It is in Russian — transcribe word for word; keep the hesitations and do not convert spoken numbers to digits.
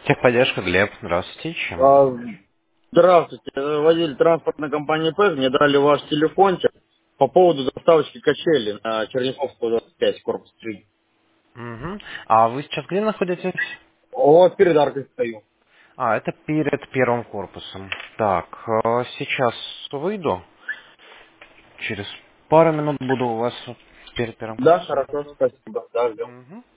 Техподдержка, Глеб. Здравствуйте. Чем могу А, помочь? Здравствуйте, водитель транспортной компании ПЭК, мне дали ваш телефончик по поводу доставочки качели на Черняховскую двадцать пять, корпус три. Мгм. А вы сейчас где находитесь? Вот перед аркой стою. А, это перед первым корпусом. Так, э, сейчас выйду. Через пару минут буду у вас перед первым Да, корпусом. хорошо, спасибо, да, ждем. Мгм.